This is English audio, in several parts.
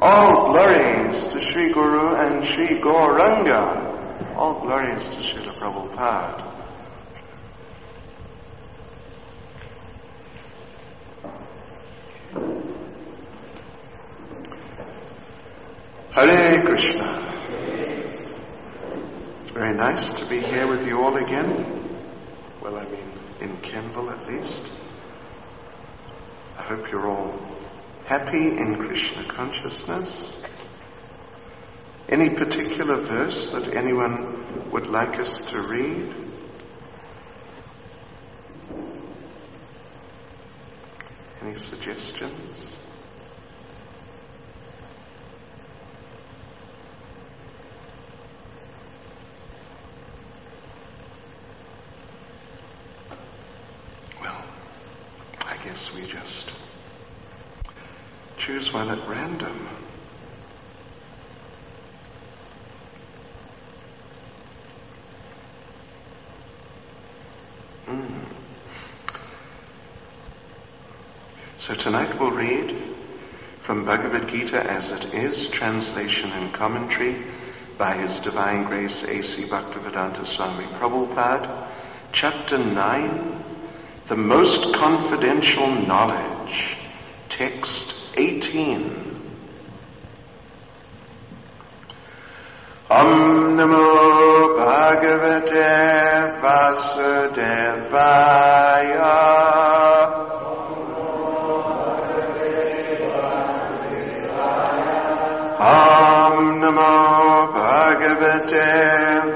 All glories to Sri Guru and Sri Gauranga. All glories to Srila Prabhupada. Hare Krishna. It's very nice to be here with you all again. Well, I mean, in Kemble at least. I hope you're all happy in Krishna consciousness. Any particular verse that anyone would like us to read? Any suggestions? Well, I guess we just choose one at random. So tonight we'll read from Bhagavad Gita as it is, translation and commentary by His Divine Grace A.C. Bhaktivedanta Swami Prabhupada, Chapter 9, The Most Confidential Knowledge, Text 18. Om Namo Bhagavate Vasudevaya. Om Namo Bhagavate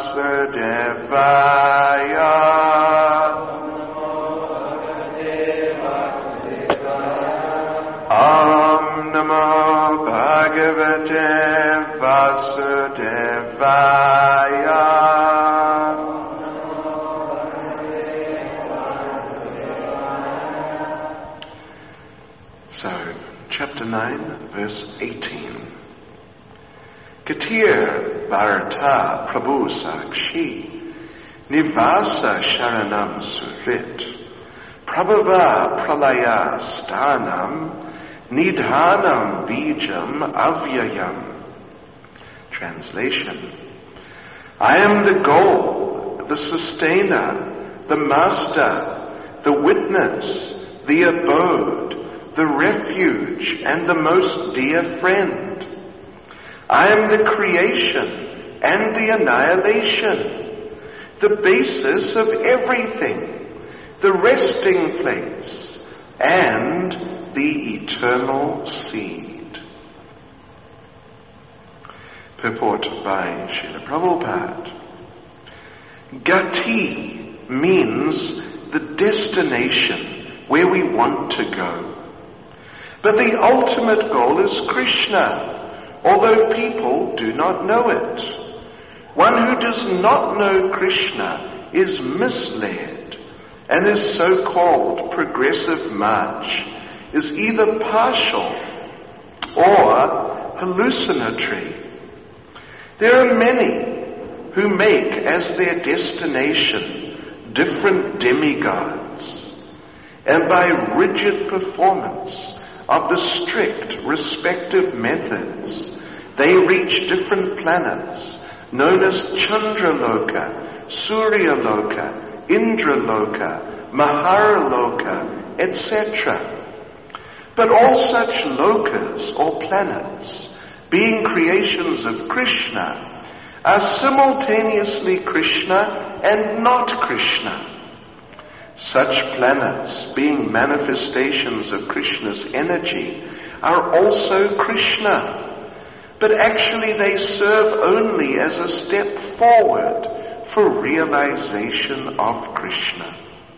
Vasudevaya. Om Namo Bhagavate Vasudevaya. So, chapter 9, verse 18. Katir Bharata Prabhu Sakshi Nivasa Sharanam Surit Prabhava Pralaya Stanam Nidhanam Bijam Avyayam. Translation. I am the goal, the sustainer, the master, the witness, the abode, the refuge, and the most dear friend. I am the creation and the annihilation, the basis of everything, the resting place, and the eternal seed. Purport by Srila Prabhupada. Gati means the destination where we want to go. But the ultimate goal is Krishna, although people do not know it. One who does not know Krishna is misled, and his so-called progressive march is either partial or hallucinatory. There are many who make as their destination different demigods, and by rigid performance of the strict respective methods, they reach different planets known as Chandraloka, Suryaloka, Indraloka, Maharaloka, etc. But all such lokas or planets, being creations of Krishna, are simultaneously Krishna and not Krishna. Such planets, being manifestations of Krishna's energy, are also Krishna, but actually they serve only as a step forward for realization of Krishna.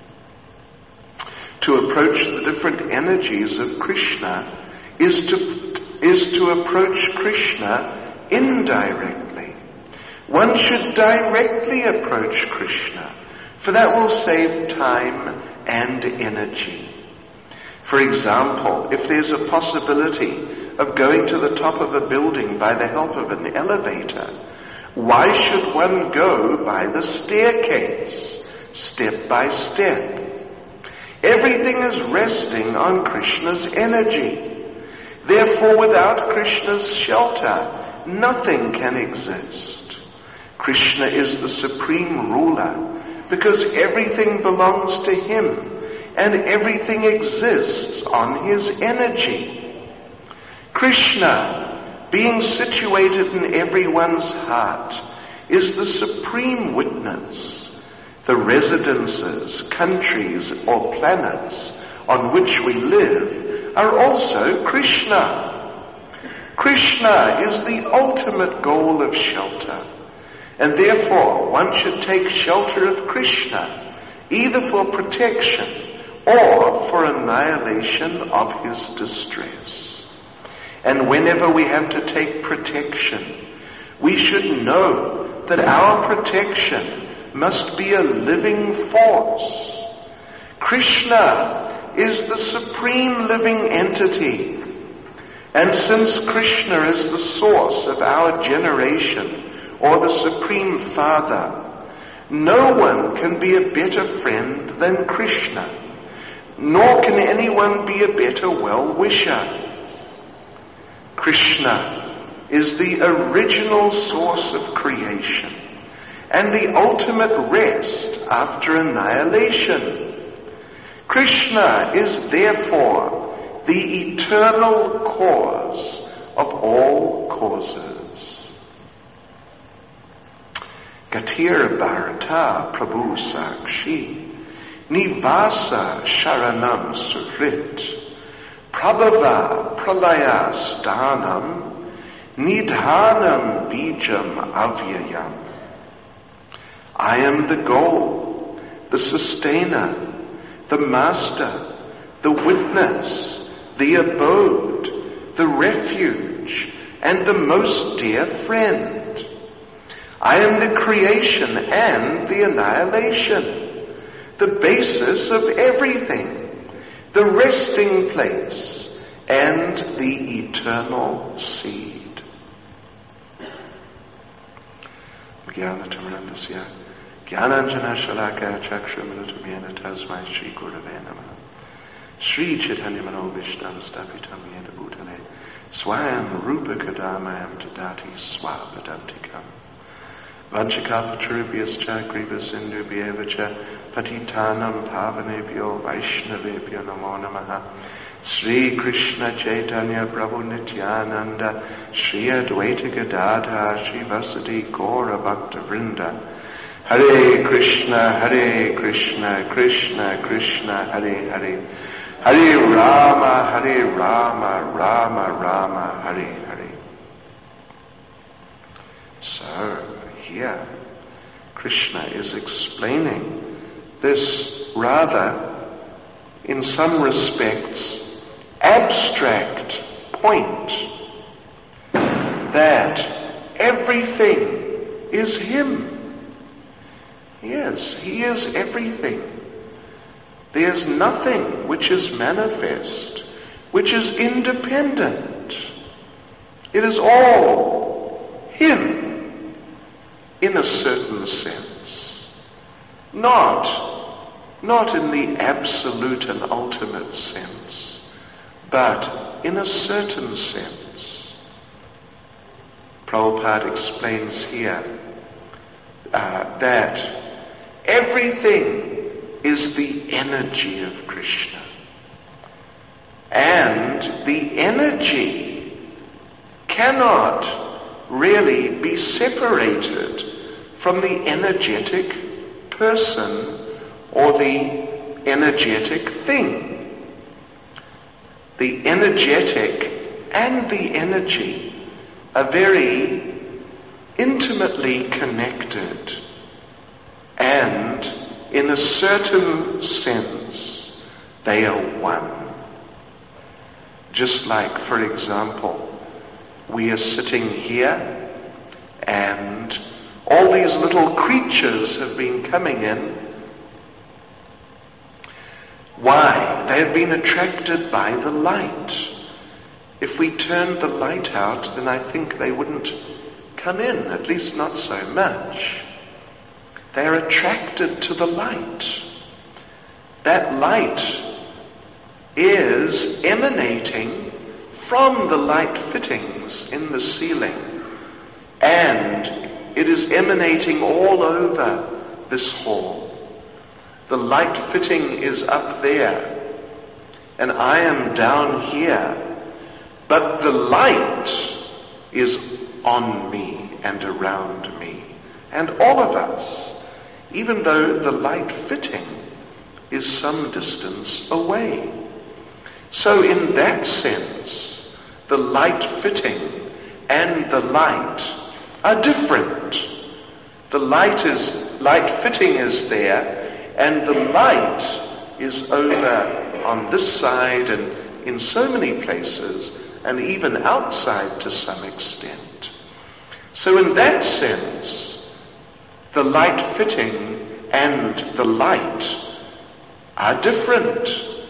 To approach the different energies of Krishna is to approach Krishna indirectly. One should directly approach Krishna, for that will save time and energy. For example, if there's a possibility of going to the top of a building by the help of an elevator, why should one go by the staircase, step by step? Everything is resting on Krishna's energy. Therefore, without Krishna's shelter, nothing can exist. Krishna is the supreme ruler because everything belongs to him and everything exists on his energy. Krishna, being situated in everyone's heart, is the supreme witness. The residences, countries, or planets on which we live are also Krishna. Krishna is the ultimate goal of shelter, and therefore one should take shelter of Krishna, either for protection or for annihilation of his distress. And whenever we have to take protection, we should know that our protection must be a living force. Krishna is the supreme living entity. And since Krishna is the source of our generation, or the Supreme Father, no one can be a better friend than Krishna, nor can anyone be a better well-wisher. Krishna is the original source of creation and the ultimate rest after annihilation. Krishna is therefore the eternal cause of all causes. Gatir Bharata Prabhu Sakshi Nivasa Sharanam Surit Prabhava Pralaya Sthanam Nidhanam Bijam Avyayam. I am the goal, the sustainer, the master, the witness, the abode, the refuge, and the most dear friend. I am the creation and the annihilation, the basis of everything, the resting place, and the eternal seed. Jnananjana Shalaka Chakshramritamyena Tasmai Shri Gurave Namaha. Shri Chaitanya Mano Vishnav Stapitam Yena Bhutale Swayam Rupa Kadamayam Tadati Swapadantikam Vanchakapaturubhyascha Griva Sindhubhyevacha Patitanam Pavanebhyo Vaishnavebhyo Namo Namaha. Sri Krishna Chaitanya Prabhu Nityananda Shri Advaita Gadadha Shri Vasadi Gaura Bhakta Vrinda. Hare Krishna, Krishna Krishna, Hare Hare. Hare Rama, Rama Rama, Hare Hare. So, here, Krishna is explaining this rather, in some respects, abstract point that everything is Him. Yes, He is everything. There's nothing which is manifest, which is independent. It is all Him in a certain sense. Not in the absolute and ultimate sense, but in a certain sense. Prabhupada explains here that everything is the energy of Krishna. And the energy cannot really be separated from the energetic person or the energetic thing. The energetic and the energy are very intimately connected, and in a certain sense they are one. Just like, for example, we are sitting here and all these little creatures have been coming in. Why? They have been attracted by the light. If we turned the light out, then I think they wouldn't come in, at least not so much. They are attracted to the light. That light is emanating from the light fittings in the ceiling, and it is emanating all over this hall. The light fitting is up there, and I am down here, but the light is on me and around me, and all of us, even though the light fitting is some distance away. So in that sense, the light fitting and the light are different. The light fitting is there, and the light is over on this side and in so many places, and even outside to some extent. So in that sense, the light fitting and the light are different.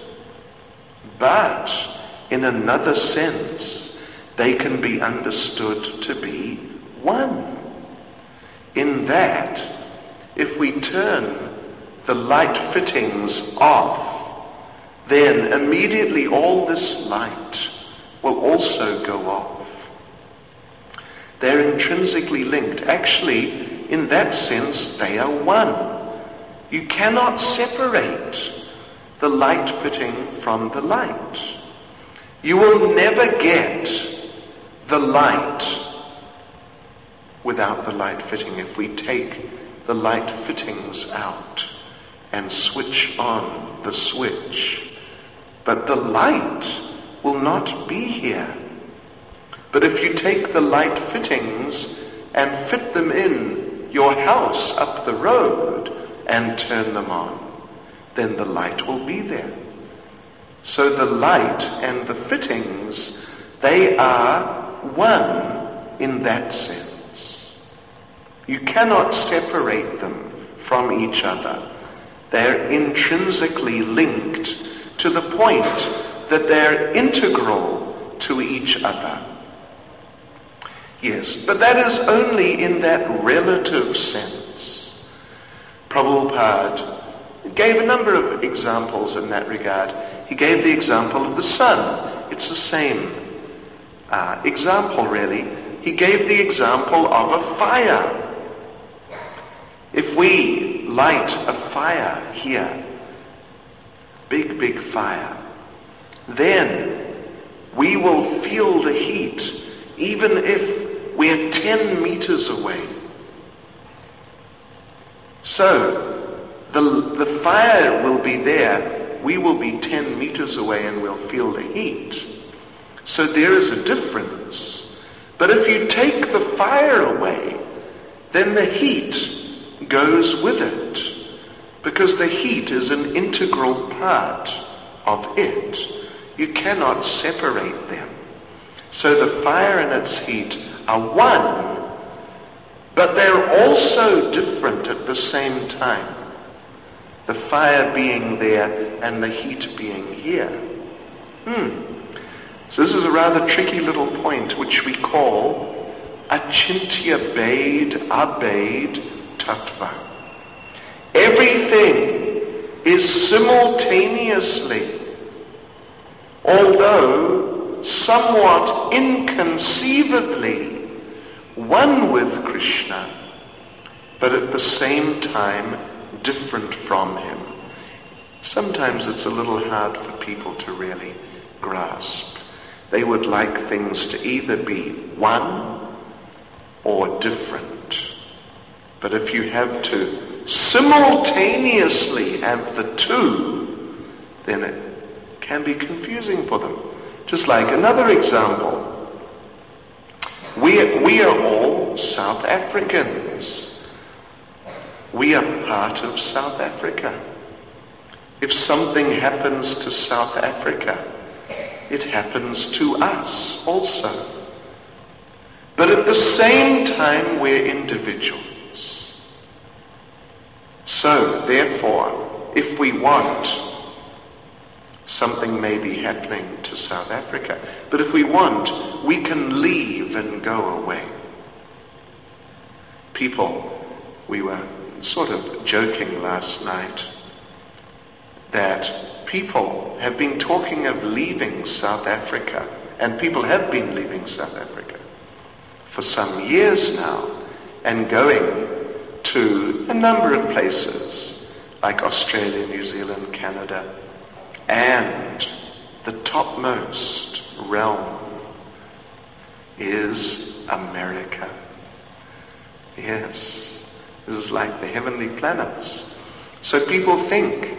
But in another sense, they can be understood to be one. In that, if we turn the light fittings off, then immediately all this light will also go off. They're intrinsically linked. Actually, in that sense, they are one. You cannot separate the light fitting from the light. You will never get the light without the light fitting. If we take the light fittings out and switch on the switch, but the light will not be here. But if you take the light fittings and fit them in your house up the road and turn them on, then the light will be there. So the light and the fittings, they are one in that sense. You cannot separate them from each other. They're intrinsically linked to the point that they're integral to each other. Yes, but that is only in that relative sense. Prabhupada gave a number of examples in that regard. He gave the example of the sun. It's the same example, really. He gave the example of a fire. If we light a fire here, big fire, then we will feel the heat even if we're 10 meters away. So, the fire will be there, we will be 10 meters away and we'll feel the heat. So there is a difference. But if you take the fire away, then the heat goes with it, because the heat is an integral part of it. You cannot separate them. So the fire and its heat are one, but they're also different at the same time. The fire being there and the heat being here. So this is a rather tricky little point which we call Achintya Bhed Abhed Tattva. Everything is simultaneously, although somewhat inconceivably, one with Krishna, but at the same time different from him. Sometimes it's a little hard for people to really grasp. They would like things to either be one or different. But if you have to simultaneously have the two, then it can be confusing for them. Just like another example. We are all South Africans. We are part of South Africa. If something happens to South Africa, it happens to us also. But at the same time, we're individuals. So, therefore, if we want, something may be happening to South Africa, but if we want, we can leave and go away. We were sort of joking last night that people have been talking of leaving South Africa And people have been leaving South Africa for some years now and going to a number of places like Australia, New Zealand, Canada, and the topmost realm is America. Yes, this is like the heavenly planets. So people think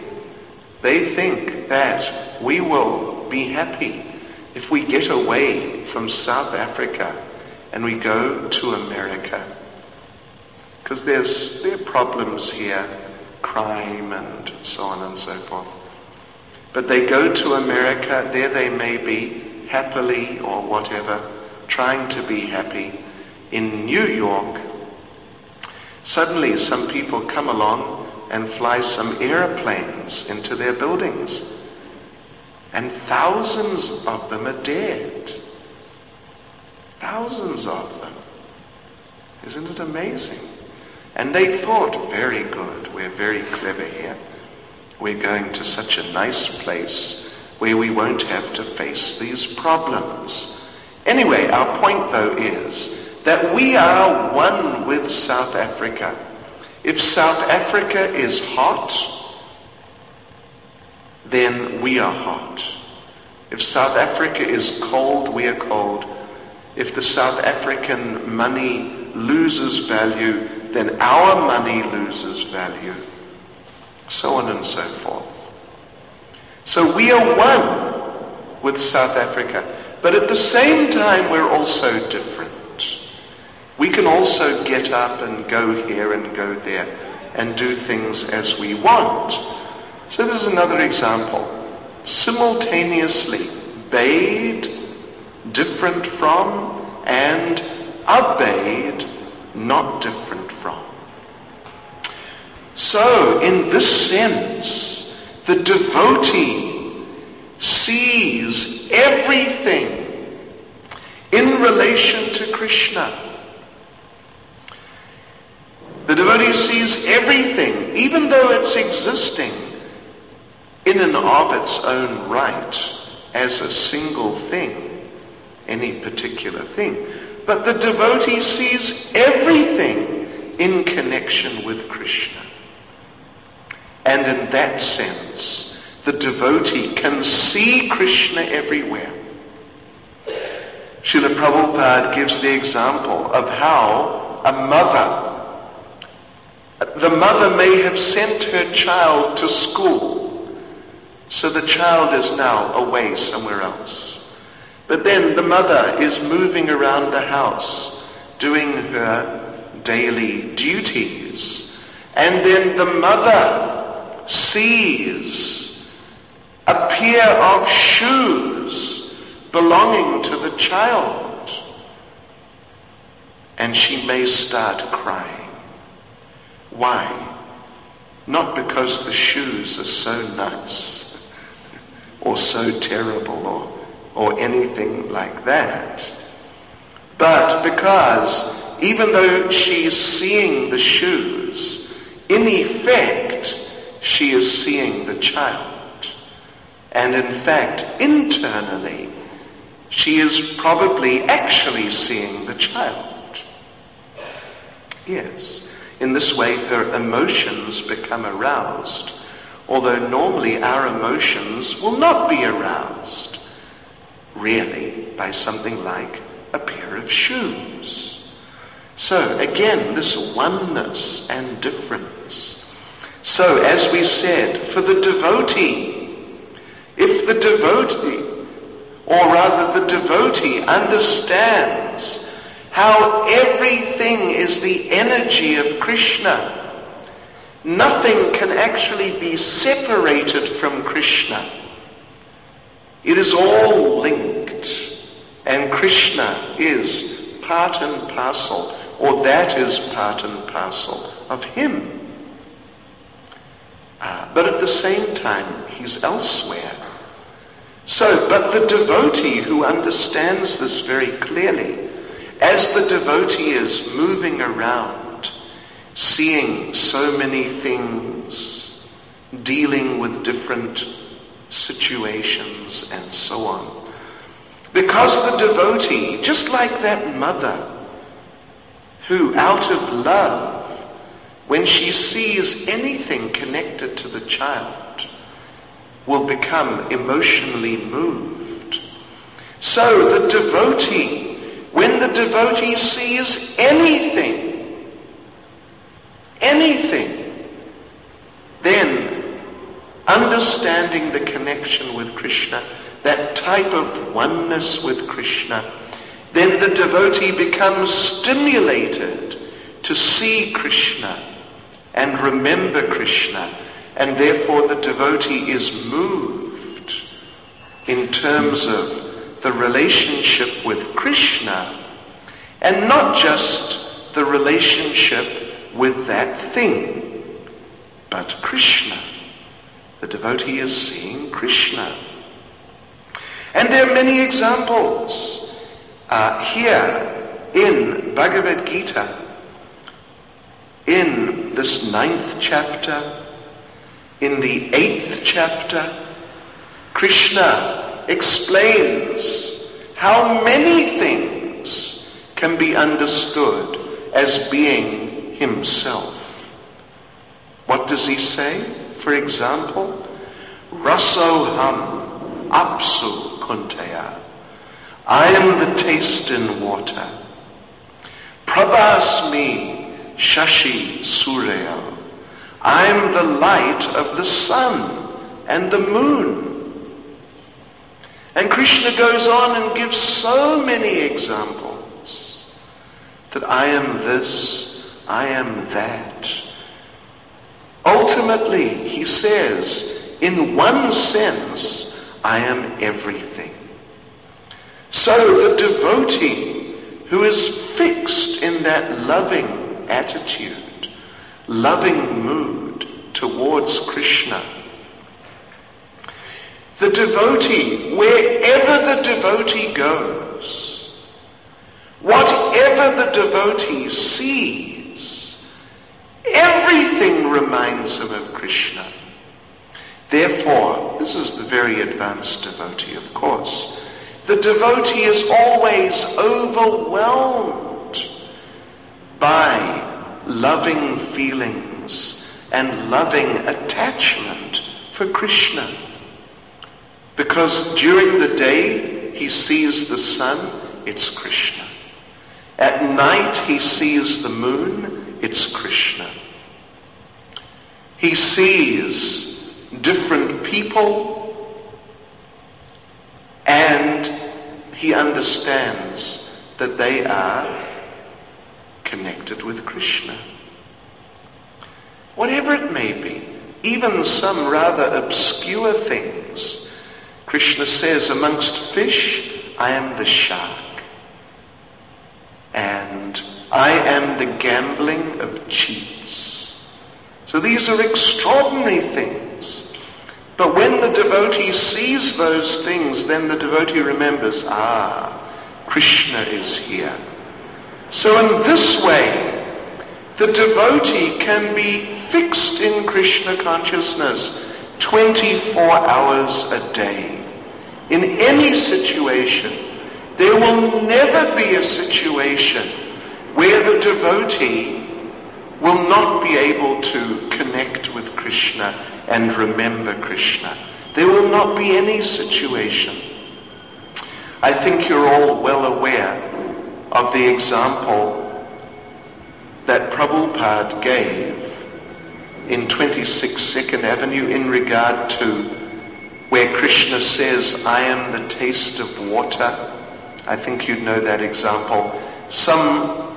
that we will be happy if we get away from South Africa and we go to America. Because there are problems here, crime and so on and so forth. But they go to America, there they may be happily or whatever, trying to be happy. In New York, suddenly some people come along and fly some airplanes into their buildings. And thousands of them are dead. Thousands of them. Isn't it amazing? And they thought, very good, we're very clever here. We're going to such a nice place where we won't have to face these problems. Anyway, our point though is that we are one with South Africa. If South Africa is hot, then we are hot. If South Africa is cold, we are cold. If the South African money loses value, then our money loses value. So on and so forth. So we are one with South Africa. But at the same time, we're also different. We can also get up and go here and go there and do things as we want. So there's another example. Simultaneously obeyed, different from, and obeyed, not different from. So in this sense, the devotee sees everything in relation to Krishna. The devotee sees everything, even though it's existing in and of its own right as a single thing, any particular thing. But the devotee sees everything in connection with Krishna. And in that sense, the devotee can see Krishna everywhere. Srila Prabhupada gives the example of how the mother may have sent her child to school, so the child is now away somewhere else. But then the mother is moving around the house, doing her daily duties. And then the mother sees a pair of shoes belonging to the child. And she may start crying. Why? Not because the shoes are so nice or so terrible or anything like that, but because even though she is seeing the shoes, in effect she is seeing the child. And in fact, internally, she is probably actually seeing the child. Yes. In this way, her emotions become aroused, although normally our emotions will not be aroused, really, by something like a pair of shoes. So, again, this oneness and difference. So, as we said, for the devotee, if the devotee, or rather the devotee, understands how everything is the energy of Krishna, nothing can actually be separated from Krishna. It is all linked, and Krishna is part and parcel, or that is part and parcel of him. But at the same time, he's elsewhere. So, but the devotee who understands this very clearly, as the devotee is moving around, seeing so many things, dealing with different situations and so on, Because the devotee, just like that mother who, out of love, when she sees anything connected to the child, will become emotionally moved. So the devotee, when the devotee sees anything, then understanding the connection with Krishna, that type of oneness with Krishna, then the devotee becomes stimulated to see Krishna and remember Krishna, and therefore the devotee is moved in terms of the relationship with Krishna, and not just the relationship with that thing, but Krishna. The devotee is seeing Krishna. And there are many examples here in Bhagavad Gita. In this 9th chapter, in the 8th chapter, Krishna explains how many things can be understood as being himself. What does he say? For example, Rasoham Apsu Kuntaya. I am the taste in water. Prabhasmi Shashi Surya. I am the light of the sun and the moon. And Krishna goes on and gives so many examples that I am this, I am that. Ultimately, he says, in one sense, I am everything. So the devotee who is fixed in that loving attitude, loving mood towards Krishna, the devotee, wherever the devotee goes, whatever the devotee sees, everything reminds him of Krishna. Therefore, this is the very advanced devotee, of course. The devotee is always overwhelmed by loving feelings and loving attachment for Krishna. Because during the day he sees the sun, it's Krishna. At night he sees the moon, it's Krishna. He sees different people and he understands that they are connected with Krishna. Whatever it may be, even some rather obscure things. Krishna says, amongst fish, I am the shark. And I am the gambling of cheats. So these are extraordinary things. But when the devotee sees those things, then the devotee remembers, Krishna is here. So in this way, the devotee can be fixed in Krishna consciousness 24 hours a day. In any situation, there will never be a situation where the devotee will not be able to connect with Krishna and remember Krishna. There will not be any situation. I think you're all well aware of the example that Prabhupada gave in 26 Second Avenue in regard to where Krishna says, I am the taste of water. I think you'd know that example. Some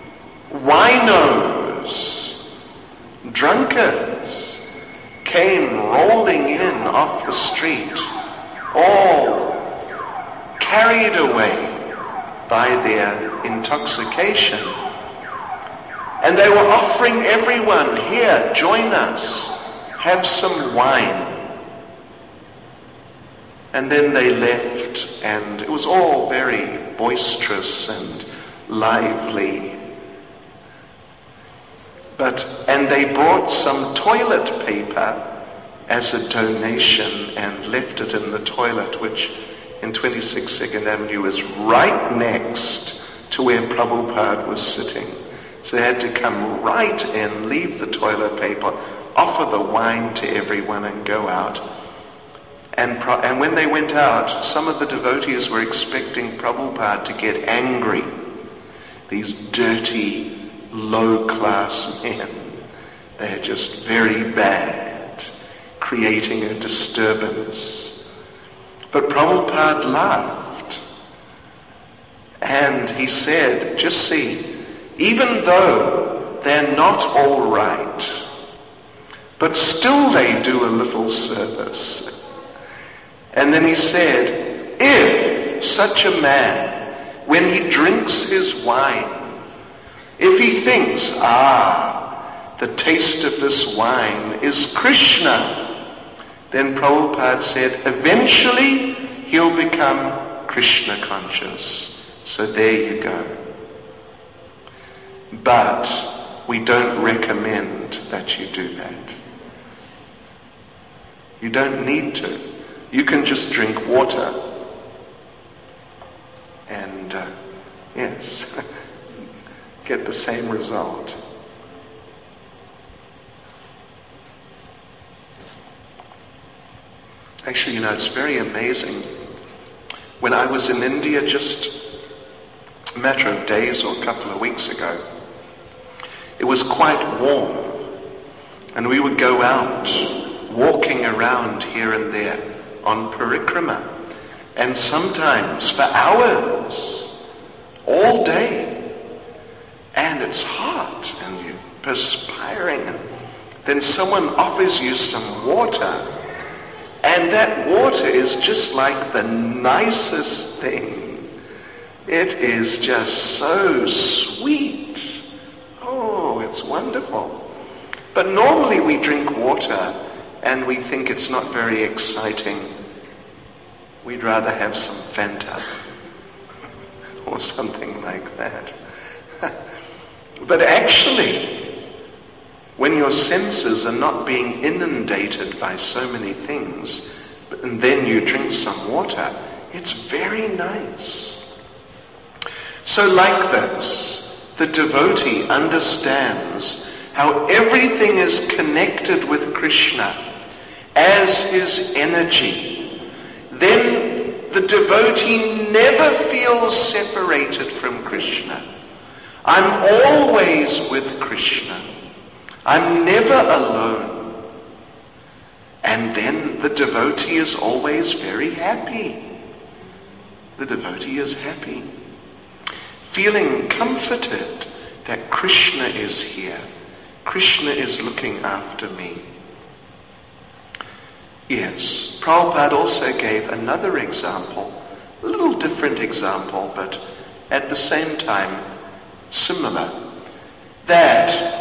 winos, drunkards, came rolling in off the street, all carried away by their intoxication. And they were offering everyone, here, join us, have some wine. And then they left, and it was all very boisterous and lively. And they brought some toilet paper as a donation and left it in the toilet, which in 26 Second Avenue was right next to where Prabhupada was sitting. So they had to come right in, leave the toilet paper, offer the wine to everyone and go out. And when they went out, some of the devotees were expecting Prabhupada to get angry. These dirty, low-class men. They're just very bad, creating a disturbance. But Prabhupada laughed. And he said, just see, even though they're not all right, but still they do a little service. And then he said, if such a man, when he drinks his wine, if he thinks, the taste of this wine is Krishna, then Prabhupada said, eventually he'll become Krishna conscious. So there you go. But we don't recommend that you do that. You don't need to. You can just drink water. And, yes, get the same result. Actually, it's very amazing. When I was in India just a matter of days or a couple of weeks ago, it was quite warm. And we would go out walking around here and there on parikrama, and sometimes for hours, all day, and it's hot, and you're perspiring, and then someone offers you some water, and that water is just like the nicest thing. It is just so sweet. Oh, it's wonderful. But normally we drink water and we think it's not very exciting. We'd rather have some Fanta or something like that. But actually, when your senses are not being inundated by so many things, and then you drink some water, it's very nice. So like this, the devotee understands how everything is connected with Krishna as his energy. Then the devotee never feels separated from Krishna. I'm always with Krishna. I'm never alone. And then the devotee is always very happy. The devotee is happy, feeling comforted that Krishna is here. Krishna is looking after me. Yes, Prabhupada also gave another example, a little different example, but at the same time similar, that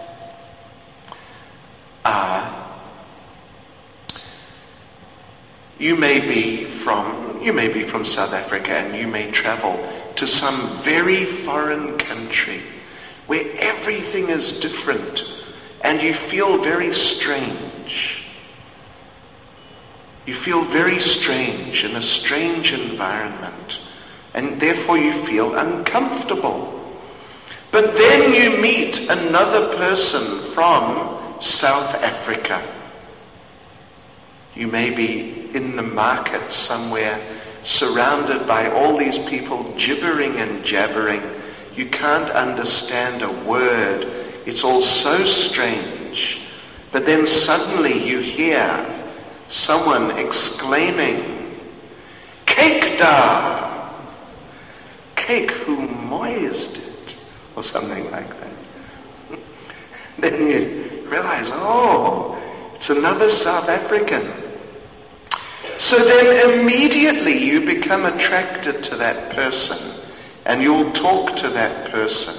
you may be from South Africa, and you may travel to some very foreign country where everything is different and you feel very strange. You feel very strange in a strange environment, and therefore you feel uncomfortable. But then you meet another person from South Africa. You may be in the market somewhere, surrounded by all these people gibbering and jabbering. You can't understand a word. It's all so strange. But then suddenly you hear someone exclaiming, "Cake da! Cake who moist it," or something like that. Then you realize, oh, it's another South African. So then immediately you become attracted to that person, and you'll talk to that person.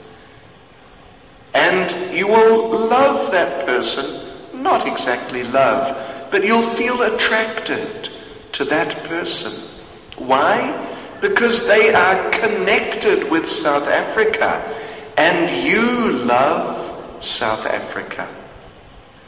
And you will love that person, not exactly love, but you'll feel attracted to that person. Why? Because they are connected with South Africa, and you love South Africa.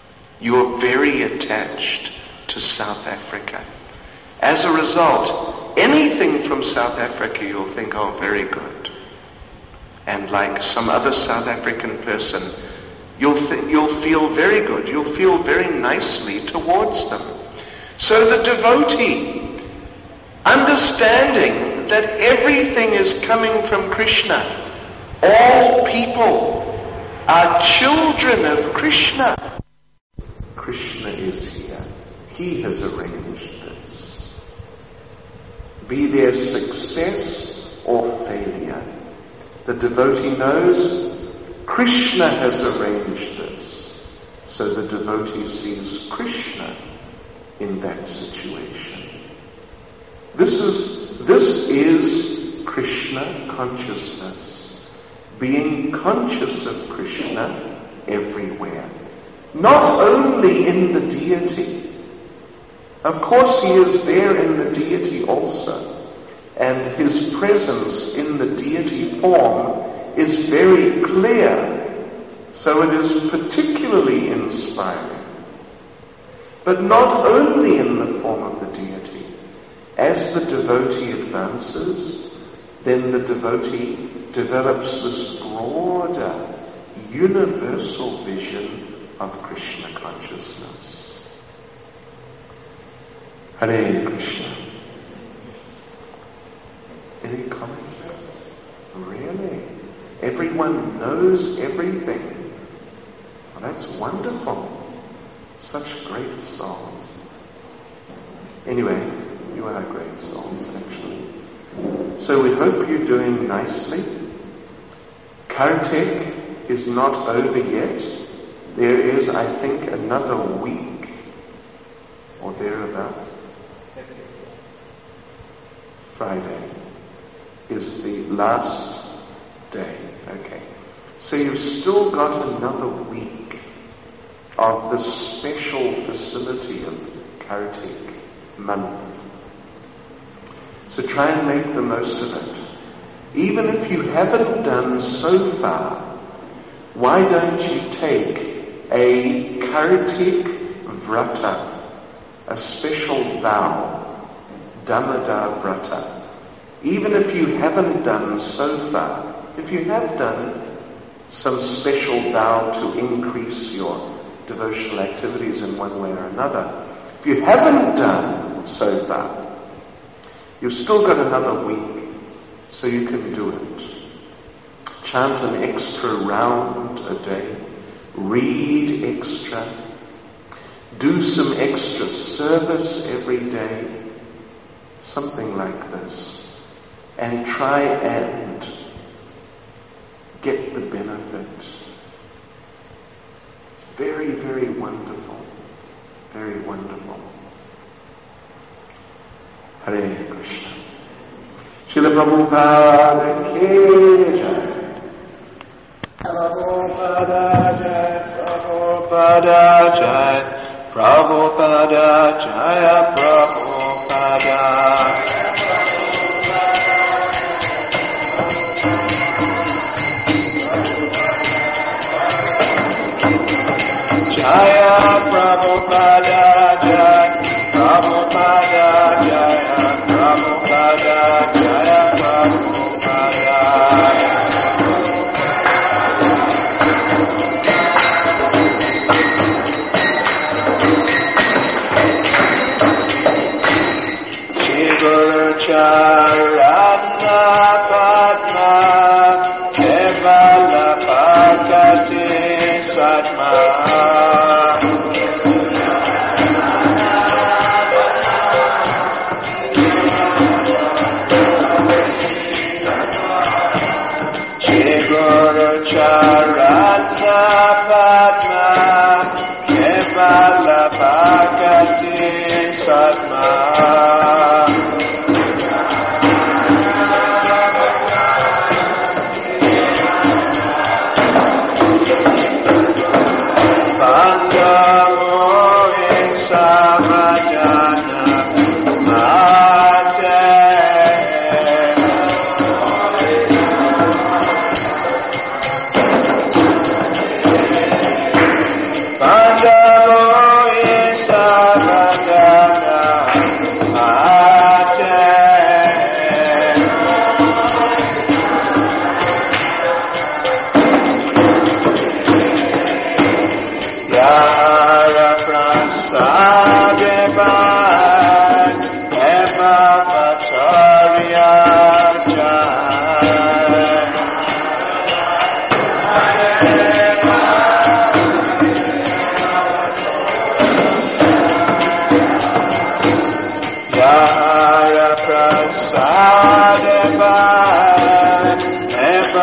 You're very attached to South Africa. As a result, anything from South Africa, you'll think, oh, very good. And like some other South African person, you'll feel very good. You'll feel very nicely towards them. So the devotee, understanding that everything is coming from Krishna, all people are children of Krishna. Krishna is here. He has arranged this. Be there success or failure, the devotee knows Krishna has arranged this. So the devotee sees Krishna in that situation. This is Krishna consciousness. Being conscious of Krishna everywhere. Not only in the deity. Of course he is there in the deity also. And his presence in the deity form is very clear. So it is particularly inspiring. But not only in the form of the deity. As the devotee advances, then the devotee develops this broader, universal vision of Krishna consciousness. Hare Krishna. Any comments? Really? Everyone knows everything. Well, that's wonderful. Such great souls. Anyway, you are great souls, actually. So we hope you're doing nicely. Kartik is not over yet. There is, I think, another week or thereabouts. Friday is the last day. Okay. So you've still got another week of the special facility of Kartik month. So try and make the most of it. Even if you haven't done so far, why don't you take a Kartik Vrata, a special vow, Damodar Vrata. Even if you haven't done so far, if you have done some special vow to increase your devotional activities in one way or another, if you haven't done so far, you've still got another week, so you can do it. Chant an extra round a day, read extra, do some extra service every day, something like this, and try and get the benefit. Very, very wonderful. Very wonderful. Hare Krishna. Srila Prabhupada ki jai. Prabhupada jai. Prabhupada jai. Prabhupada jaya. Prabhupada. Jaya Prabhupada Jaya Prabhupada Jaya Prabhupada Jaya Prabhupada. Shri Guru Charana Padma Kevala Bhakti Satma.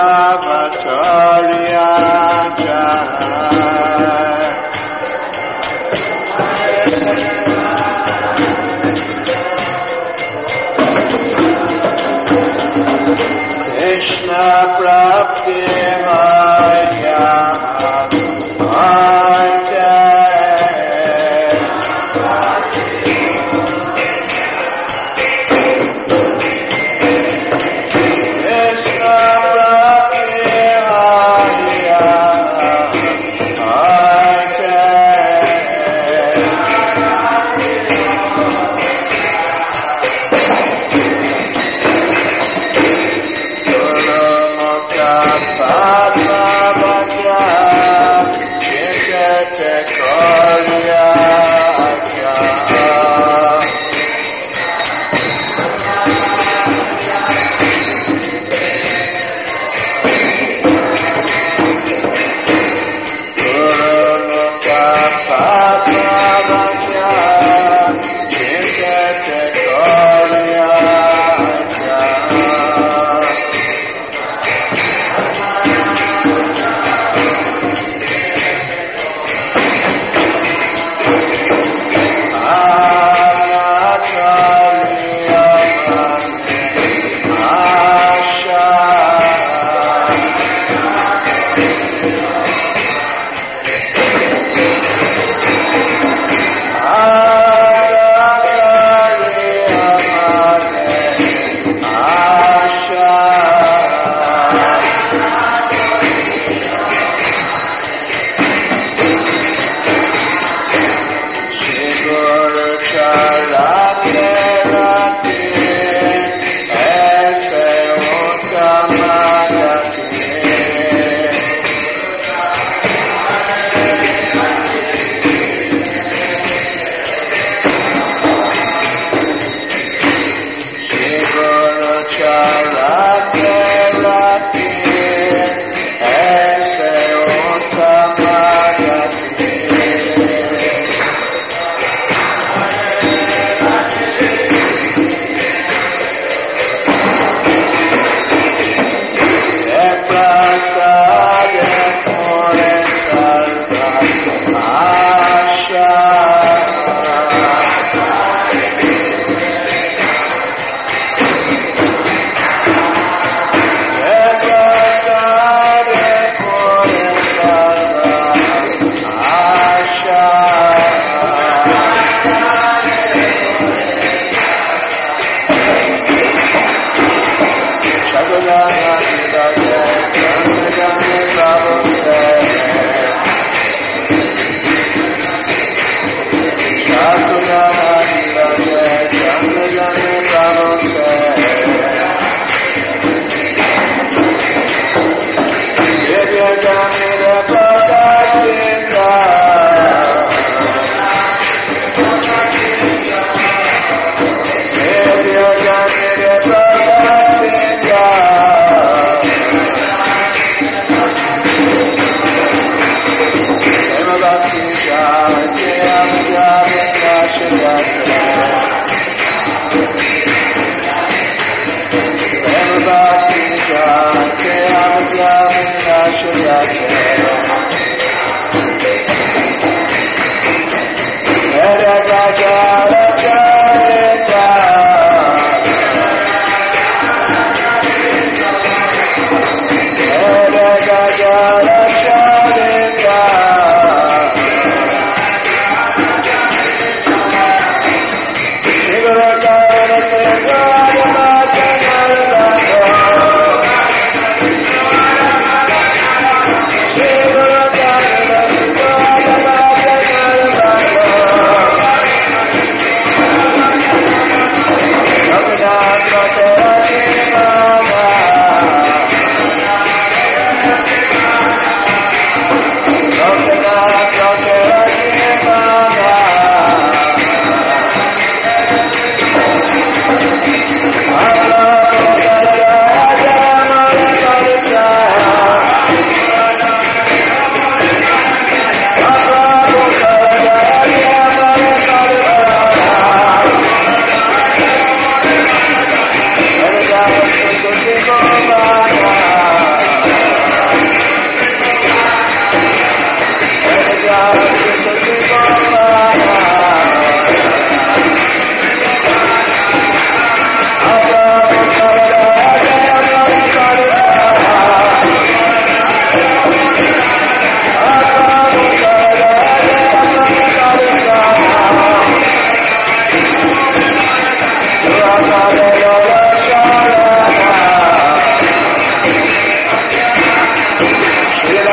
Bhavacharya Krishna Prapti Haya Jaya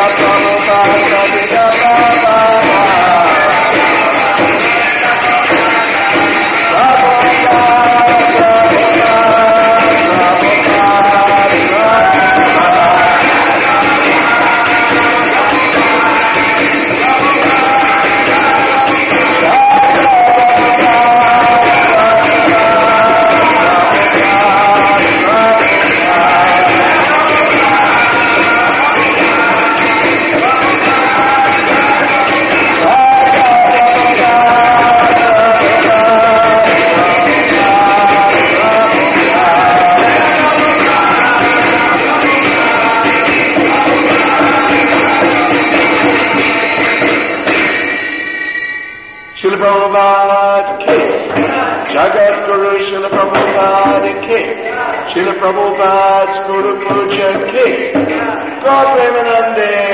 Srila Prabhupada's Guru Puja Ki, God Premanande